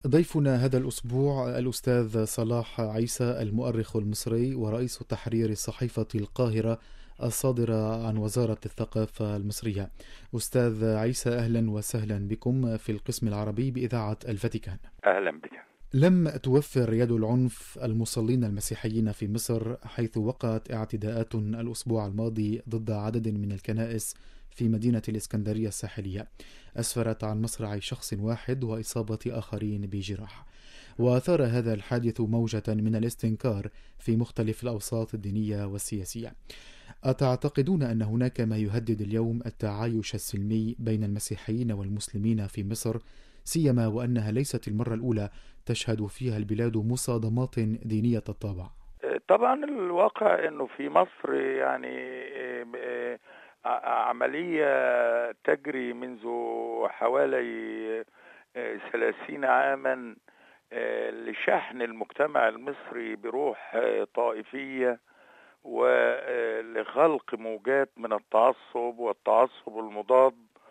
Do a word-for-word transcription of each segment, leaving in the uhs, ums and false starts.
ضيفنا هذا الأسبوع الأستاذ صلاح عيسى المؤرخ المصري ورئيس تحرير صحيفة القاهرة الصادرة عن وزارة الثقافة المصرية. أستاذ عيسى، أهلا وسهلا بكم في القسم العربي بإذاعة الفاتيكان. أهلا بك. لم توفر يد العنف المصلين المسيحيين في مصر، حيث وقعت اعتداءات الأسبوع الماضي ضد عدد من الكنائس في مدينة الإسكندرية الساحلية، أسفرت عن مصرع شخص واحد وإصابة آخرين بجراح. وأثار هذا الحادث موجة من الاستنكار في مختلف الأوساط الدينية والسياسية. أتعتقدون أن هناك ما يهدد اليوم التعايش السلمي بين المسيحيين والمسلمين في مصر، سيما وأنها ليست المرة الأولى تشهد فيها البلاد مصادمات دينية الطابع؟ طبعا الواقع أنه في مصر يعني عملية تجري منذ حوالي ثلاثين عاما لشحن المجتمع المصري بروح طائفية ولخلق موجات من التعصب والتعصب المضاد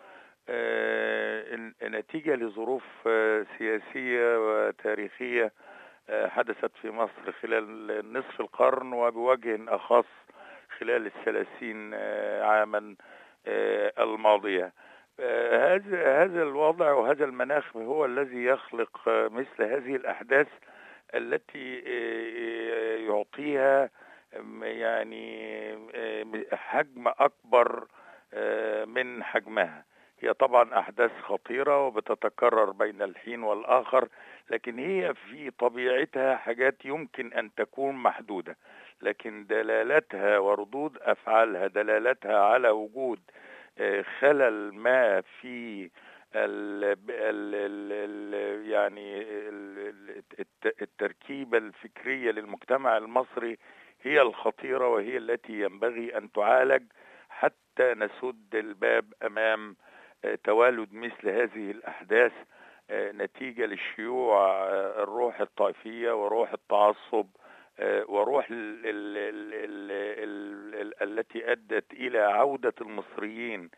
نتيجة لظروف سياسية وتاريخية حدثت في مصر خلال نصف القرن وبوجه أخص خلال الثلاثين عاما الماضية. هذا هذا الوضع وهذا المناخ هو الذي يخلق مثل هذه الأحداث التي يعطيها يعني حجم أكبر من حجمها. هي طبعا أحداث خطيرة وبتتكرر بين الحين والآخر، لكن هي في طبيعتها حاجات يمكن أن تكون محدودة، لكن دلالتها وردود أفعالها دلالتها على وجود خلل ما في ال ال ال يعني التركيبة الفكرية للمجتمع المصري هي الخطيرة، وهي التي ينبغي أن تعالج حتى نسد الباب أمام توالد مثل هذه الأحداث نتيجة للشيوع الروح الطائفية وروح التعصب وروح ال ال ال ال ال التي أدت إلى عودة المصريين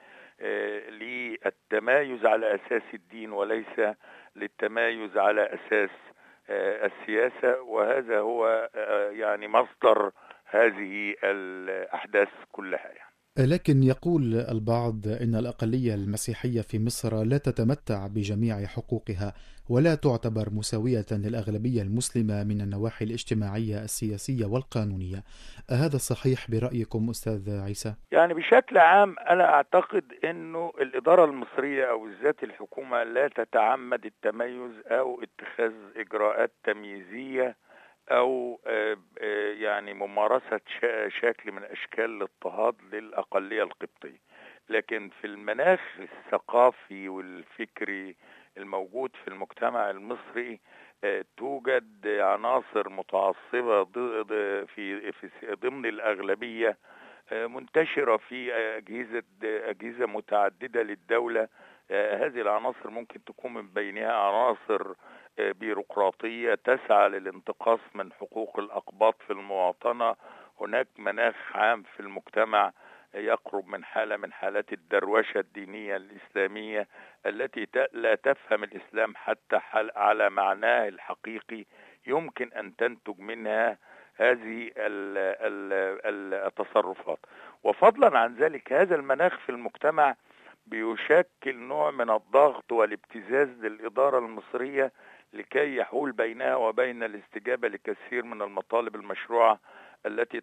للتمايز على أساس الدين وليس للتمايز على أساس السياسة. وهذا هو يعني مصدر هذه الأحداث كلها يعني. لكن يقول البعض إن الأقلية المسيحية في مصر لا تتمتع بجميع حقوقها ولا تعتبر مساوية للأغلبية المسلمة من النواحي الاجتماعية السياسية والقانونية. هذا صحيح برأيكم أستاذ عيسى؟ يعني بشكل عام أنا أعتقد أنه الإدارة المصرية أو بالذات الحكومة لا تتعمد التميز أو اتخاذ إجراءات تمييزية أو يعني ممارسة شكل من أشكال الاضطهاد للأقلية القبطية، لكن في المناخ الثقافي والفكري الموجود في المجتمع المصري توجد عناصر متعصبة في ضمن الأغلبية منتشرة في أجهزة أجهزة متعددة للدولة. هذه العناصر ممكن تكون من بينها عناصر بيروقراطية تسعى للانتقاص من حقوق الأقباط في المواطنة. هناك مناخ عام في المجتمع يقرب من حالة من حالات الدروشة الدينية الإسلامية التي لا تفهم الإسلام حتى على معناه الحقيقي، يمكن أن تنتج منها هذه التصرفات. وفضلا عن ذلك هذا المناخ في المجتمع بيشكل نوع من الضغط والابتزاز للإدارة المصرية لكي يحول بينها وبين الاستجابة لكثير من المطالب المشروعة التي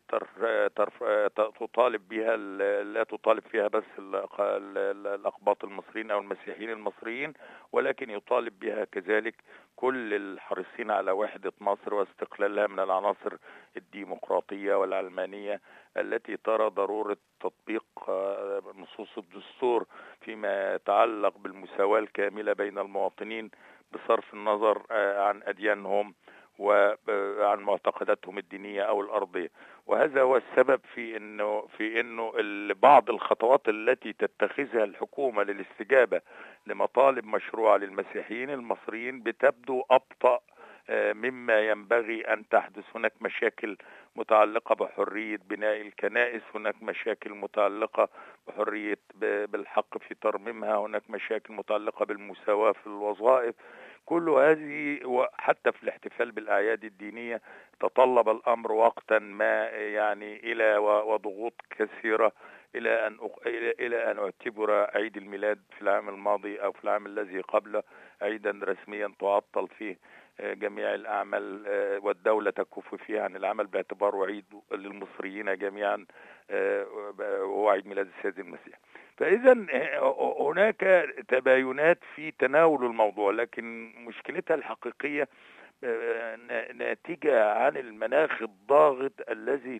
تطالب بها لا تطالب فيها بس الأقباط المصريين أو المسيحيين المصريين، ولكن يطالب بها كذلك كل الحريصين على وحدة مصر واستقلالها من العناصر الديمقراطية والعلمانية التي ترى ضرورة تطبيق نصوص الدستور فيما يتعلق بالمساواة الكاملة بين المواطنين بصرف النظر عن أديانهم وعن معتقداتهم الدينية أو الأرضية. وهذا هو السبب في إنه في إنه بعض الخطوات التي تتخذها الحكومة للاستجابة لمطالب مشروعة للمسيحيين المصريين بتبدو أبطأ مما ينبغي أن تحدث. هناك مشاكل متعلقة بحرية بناء الكنائس، هناك مشاكل متعلقة بحرية بالحق في ترميمها، هناك مشاكل متعلقة بالمساواة في الوظائف. كل هذه وحتى في الاحتفال بالأعياد الدينية تطلب الأمر وقتا ما يعني إلى وضغوط كثيرة إلى أن إلى أن أعتبر عيد الميلاد في العام الماضي أو في العام الذي قبله عيدا رسميا تعطل فيه جميع الأعمال والدولة تكف فيه عن العمل باعتباره عيد للمصريين جميعا، وهو عيد ميلاد السيد المسيح. فإذا هناك تباينات في تناول الموضوع، لكن مشكلتها الحقيقية ناتجة عن المناخ الضاغط الذي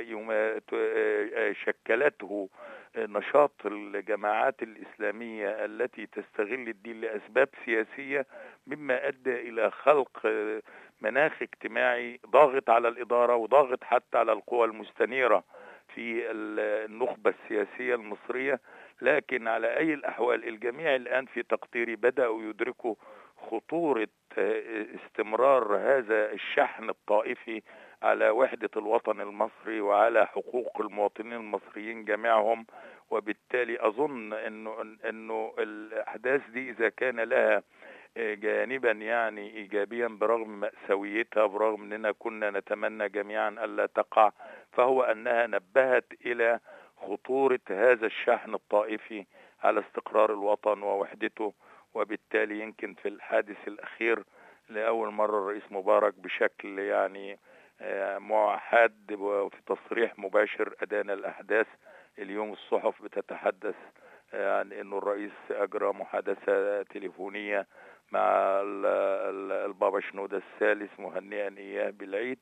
شكلته نشاط الجماعات الإسلامية التي تستغل الدين لأسباب سياسية، مما أدى إلى خلق مناخ اجتماعي ضاغط على الإدارة وضاغط حتى على القوى المستنيرة في النخبة السياسية المصرية. لكن على أي الأحوال الجميع الآن في تقديري بدأوا يدركوا خطورة استمرار هذا الشحن الطائفي على وحدة الوطن المصري وعلى حقوق المواطنين المصريين جميعهم. وبالتالي أظن أنه, إنه الأحداث دي إذا كان لها جانبا يعني إيجابيا برغم مأساويتها، برغم أننا كنا نتمنى جميعا ألا تقع، فهو أنها نبهت إلى خطورة هذا الشحن الطائفي على استقرار الوطن ووحدته. وبالتالي يمكن في الحادث الأخير لأول مرة الرئيس مبارك بشكل يعني موحد وفي تصريح مباشر أدان الأحداث. اليوم الصحف بتتحدث عن أنه الرئيس أجرى محادثة تليفونية مع البابا شنودة الثالث مهنئا إياه بالعيد.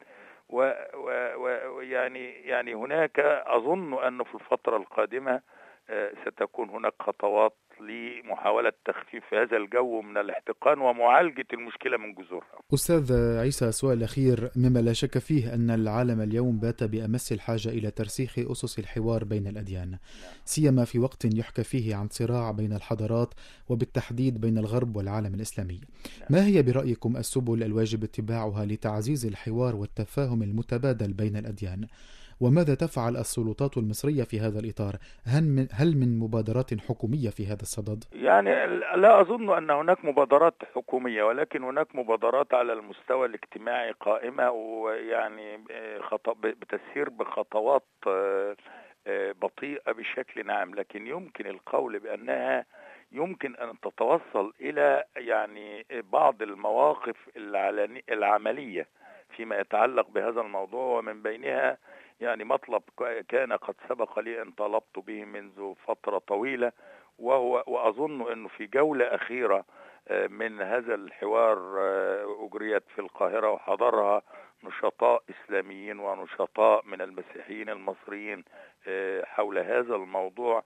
ويعني يعني هناك أظن أنه في الفترة القادمة ستكون هناك خطوات لمحاولة تخفيف هذا الجو من الاحتقان ومعالجة المشكلة من جذورها. أستاذ عيسى، سؤال أخير. مما لا شك فيه أن العالم اليوم بات بأمس الحاجة إلى ترسيخ أسس الحوار بين الأديان، سيما في وقت يحكى فيه عن صراع بين الحضارات وبالتحديد بين الغرب والعالم الإسلامي. ما هي برأيكم السبل الواجب اتباعها لتعزيز الحوار والتفاهم المتبادل بين الأديان؟ وماذا تفعل السلطات المصرية في هذا الإطار؟ هل من, هل من مبادرات حكومية في هذا الصدد؟ يعني لا أظن أن هناك مبادرات حكومية، ولكن هناك مبادرات على المستوى الاجتماعي قائمة، ويعني بتسير بخطوات بطيئة بشكل عام، لكن يمكن القول بأنها يمكن أن تتوصل إلى يعني بعض المواقف العملية فيما يتعلق بهذا الموضوع. ومن بينها يعني مطلب كان قد سبق لي أن طلبت به منذ فترة طويلة، وهو وأظن أنه في جولة أخيرة من هذا الحوار أجريت في القاهرة وحضرها نشطاء إسلاميين ونشطاء من المسيحيين المصريين حول هذا الموضوع،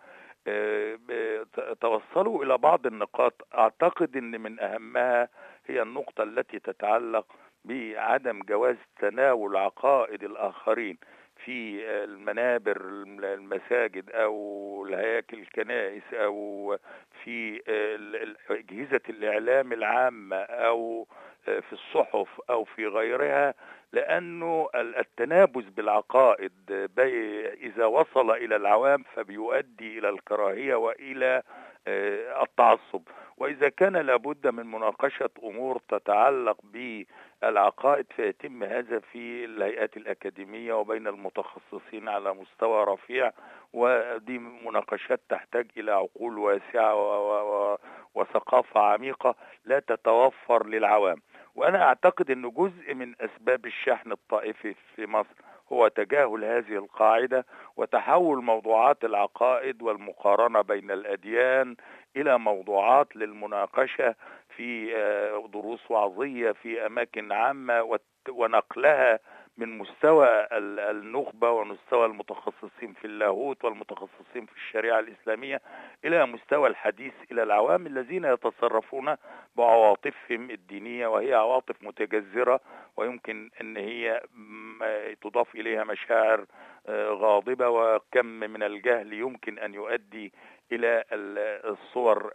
توصلوا إلى بعض النقاط. أعتقد أن من أهمها هي النقطة التي تتعلق بعدم جواز تناول عقائد الآخرين في المنابر المساجد أو الهياكل الكنائس أو في أجهزة الإعلام العامة أو في الصحف أو في غيرها، لأنه التنابز بالعقائد إذا وصل إلى العوام فبيؤدي إلى الكراهية وإلى التعصب. وإذا كان لابد من مناقشة أمور تتعلق بالعقائد فيتم هذا في الهيئات الأكاديمية وبين المتخصصين على مستوى رفيع، ودي مناقشات تحتاج إلى عقول واسعة وثقافة عميقة لا تتوفر للعوام. وأنا أعتقد أن جزء من أسباب الشحن الطائفي في مصر هو تجاهل هذه القاعدة وتحول موضوعات العقائد والمقارنة بين الأديان إلى موضوعات للمناقشة في دروس وعظية في أماكن عامة، ونقلها من مستوى النخبة ومستوى المتخصصين في اللاهوت والمتخصصين في الشريعة الإسلامية إلى مستوى الحديث إلى العوام الذين يتصرفون بعواطفهم الدينية، وهي عواطف متجذرة ويمكن أن هي تضاف إليها مشاعر غاضبة، وكم من الجهل يمكن أن يؤدي إلى الصور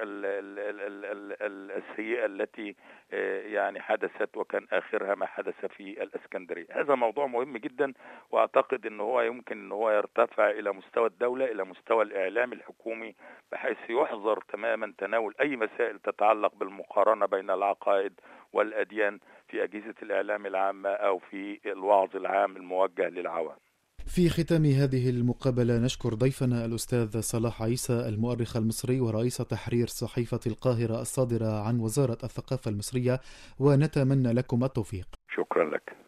السيئة التي يعني حدثت، وكان آخرها ما حدث في الإسكندرية. هذا موضوع مهم جدا، وأعتقد أنه هو يمكن أنه هو يرتفع إلى مستوى الدولة، إلى مستوى الإعلام الحكومي، بحيث يحظر تماما تناول أي مسائل تتعلق بالمقارنة بين العقائد والأديان في أجهزة الإعلام العامة أو في الوعظ العام الموجه للعوام. في ختام هذه المقابلة نشكر ضيفنا الأستاذ صلاح عيسى، المؤرخ المصري ورئيس تحرير صحيفة القاهرة الصادرة عن وزارة الثقافة المصرية، ونتمنى لكم التوفيق. شكرا لك.